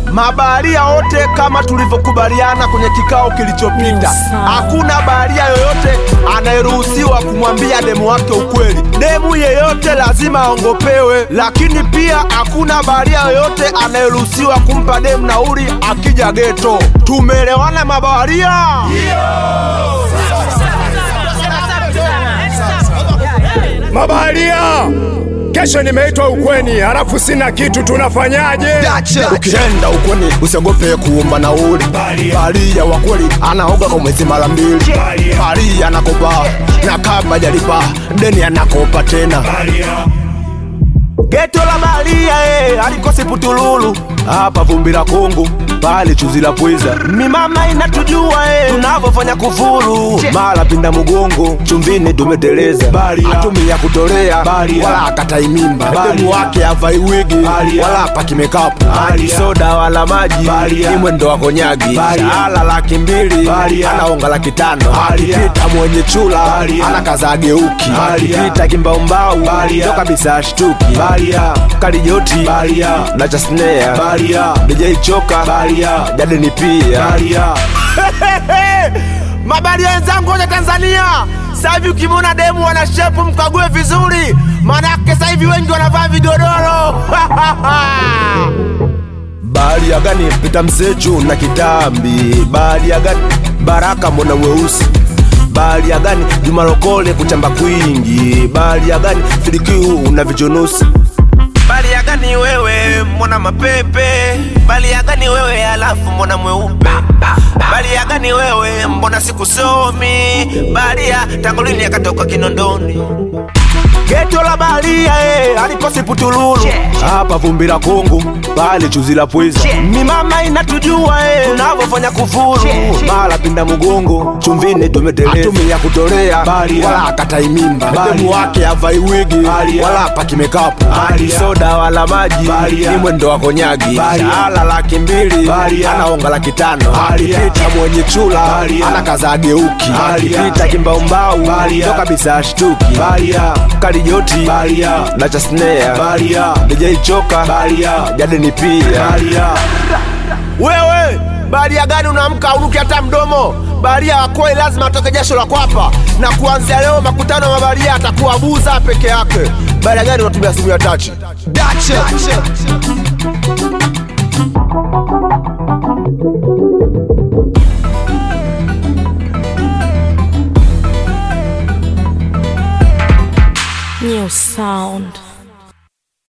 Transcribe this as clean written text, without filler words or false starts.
mabaharia wote kama tulivyokubaliana kwenye kikao kilichopita. Hakuna baharia yoyote anayeruhusiwa kumwambia demu wake ukweli. Demu yeyote lazima aongopewe, lakini pia hakuna baharia yoyote anayeruhusiwa kumpa demu nauli akija geto. Tumeelewana mabaharia? Mabaharia, kesho nimeitwa ukweni, halafu sina kitu, tunafanyaje? Ukienda ukweni usiogope kuomba nauli. Baharia wa kweli anaoga kwa mwezi mara 2. Baharia anakopa na kama jalipa deni anakopa tena. Geto la baharia alikosi putululu, hapa vumbi la Kongo, pale chuzi la pweza. Mimama inatujua tunavyofanya kufuru, mara pinda mgongo, chumvini tumeteleza. Atumia kutolea wala akatai mimba, demu wake havai wigi wala hapaki makeup, soda wala maji, ni mwendo wa konyagi. Ala 200,000 anaonga 500,000, akipita mwenye chula anakaza geuki, akipita kimbaumbau ndo kabisa ashtuki. Kalijoti na Jasnea DJ Choka Jade ni pia mabaharia wenzangu wote Tanzania. Sasa hivi ukimwona demu wana shape mkague vizuri, manake sasa hivi wengi wanavaa vigodoro. Baharia gani pita msechu na kitambi? Baharia gani Baraka mbona weusi? Baharia gani Juma Lokole kuchamba kwingi? Baharia gani Filikiu una vijonosi? Baharia gani wewe mbona mapepe? Baharia gani wewe alafu mbona mweupe? Baharia gani wewe mbona sikusomi? Baharia tangu lini akatoka Kinondoni? Geto la baharia alikosi putululu, hapa vumbi la Kongo, pale chuzi la pweza. Mimama inatujua tunavyofanya kufuru, mara pinda mgongo, chumvini tumeteleza. Atumia kutolea wala akatai mimba, demu wake havai wigi wala hapaki makeup, soda wala maji, ni mwendo wa konyagi. Ala 200,000 anaonga 500,000, akipita mwenye chula anakaza geuki, akipita kimbaumbau ndo kabisa ashtuki. Kalijoti na Jasnea DJ Choka Jade ni pia. Wewe baharia gani unaamka unuki hata mdomo? Baharia wakoi lazima atoke jasho la kwapa, na kuanzia leo makutano ya mabaharia atakuwa buza peke yake. Baharia gani unatumia simu ya touch? New sound.